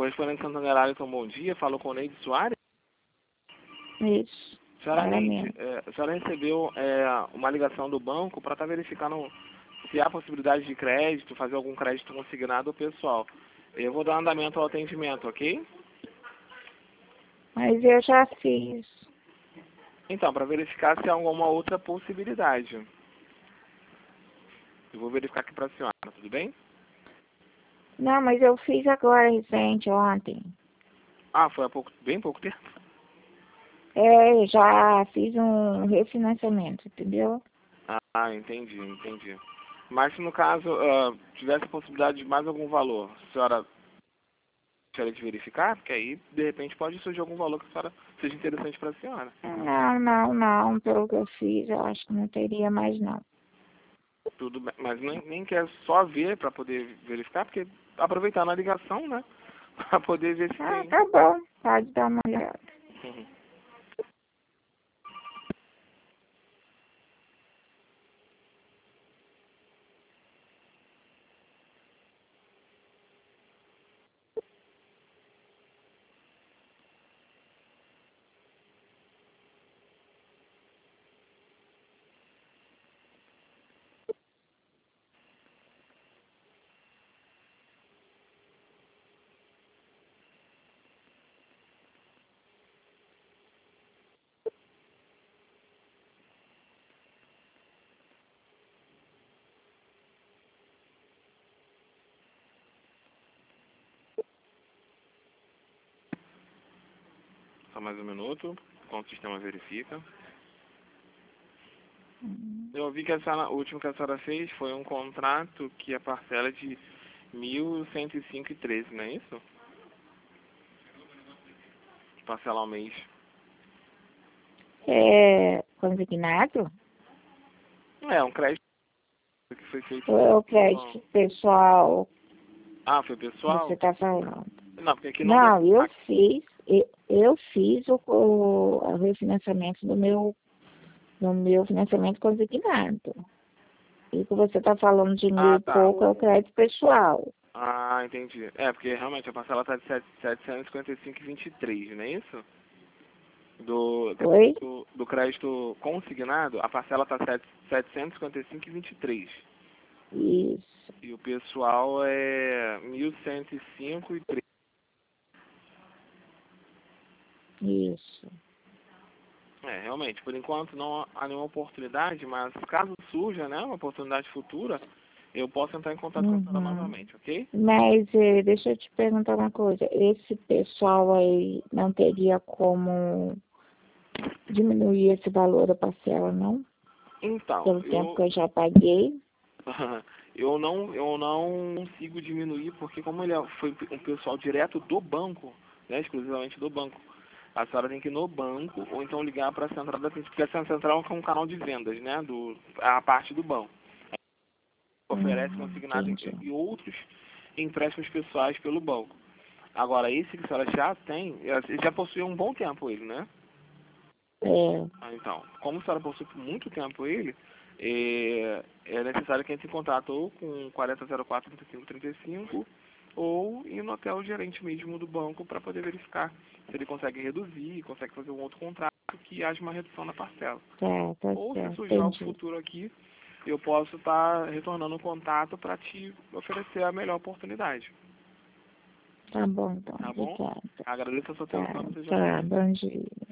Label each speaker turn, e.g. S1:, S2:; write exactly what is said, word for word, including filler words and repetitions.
S1: correspondente Santanderari, então, bom dia. Falou com o Neide Soares.
S2: Isso.
S1: Senhora
S2: Era
S1: Neide,
S2: mesmo.
S1: é, a senhora recebeu é, uma ligação do banco para estar verificando se há possibilidade de crédito, fazer algum crédito consignado ao pessoal. Eu vou dar andamento ao atendimento, ok?
S2: Mas eu já fiz.
S1: Então, para verificar se há alguma outra possibilidade. Eu vou verificar aqui para a senhora, tudo bem?
S2: Não, mas eu fiz agora, recente, ontem.
S1: Ah, foi há pouco, bem pouco tempo?
S2: É, já fiz um refinanciamento, entendeu?
S1: Ah, entendi, entendi. Mas se no caso uh, tivesse a possibilidade de mais algum valor, a senhora gostaria de verificar? Porque aí, de repente, pode surgir algum valor que a senhora seja interessante para a senhora.
S2: Não, não, não. Pelo que eu fiz, eu acho que não teria mais, não.
S1: Tudo bem, mas nem, nem quer só ver para poder verificar, porque aproveitar na ligação, né? Para poder ver se
S2: Ah,
S1: tem.
S2: tá bom. Pode dar uma olhada.
S1: Uhum. Só mais um minuto, enquanto o sistema verifica. Eu vi que a, senhora, o último que a senhora fez foi um contrato que a parcela é de mil cento e cinco e treze, não é isso? Parcela ao mês.
S2: É consignado?
S1: É, um crédito que foi feito
S2: Ou é o
S1: pelo...
S2: crédito pessoal
S1: Ah, foi
S2: que
S1: pessoal?
S2: você está falando?
S1: Não, porque aqui não...
S2: Não, eu
S1: Aqui...
S2: fiz, eu, eu fiz o, o, o refinanciamento do meu, do meu financiamento consignado. E o que você está falando de mil
S1: Ah,
S2: e
S1: tá.
S2: pouco é o crédito pessoal.
S1: Ah, entendi. É, porque realmente a parcela está de setecentos e cinquenta e cinco e vinte e três, não é isso? Do,
S2: Oi?
S1: do, do crédito consignado, a parcela está setecentos e cinquenta e cinco e vinte e três.
S2: Isso,
S1: E o pessoal é mil cento e cinco e três.
S2: isso.
S1: É, realmente, por enquanto não há nenhuma oportunidade, mas caso surja, né, uma oportunidade futura, eu posso entrar em contato com a senhora
S2: Uhum.
S1: novamente, ok?
S2: Mas eh, deixa eu te perguntar uma coisa. Esse pessoal aí não teria como diminuir esse valor da parcela, não?
S1: Então,
S2: Pelo tempo
S1: eu
S2: que eu já paguei.
S1: eu não eu não consigo diminuir porque como ele é- foi um pessoal direto do banco, né, exclusivamente do banco, a senhora tem que ir no banco ou então ligar para a central da atendimento, porque a central é um canal de vendas, né, do a parte do banco. Oferece
S2: Hum,
S1: consignado em-
S2: entendi.
S1: e outros empréstimos pessoais pelo banco. Agora, esse que a senhora já tem, eh, já possui há um bom tempo ele, né?
S2: É,
S1: Ah, então, como a senhora possui por muito tempo ele, é, é necessário que entre em contato ou com quarenta zero quatro, trinta e cinco trinta e cinco ou ir no até o gerente mesmo do banco para poder verificar se ele consegue reduzir, consegue fazer um outro contrato que haja uma redução na parcela.
S2: tá, tá
S1: Ou se
S2: certo,
S1: surgir algo
S2: entendi.
S1: futuro aqui, eu posso estar retornando o contato para te oferecer a melhor oportunidade.
S2: Tá bom, então,
S1: Tá bom?
S2: obrigada.
S1: Agradeço a sua
S2: Tá,
S1: atenção, seja
S2: tá,
S1: feliz.
S2: bom dia.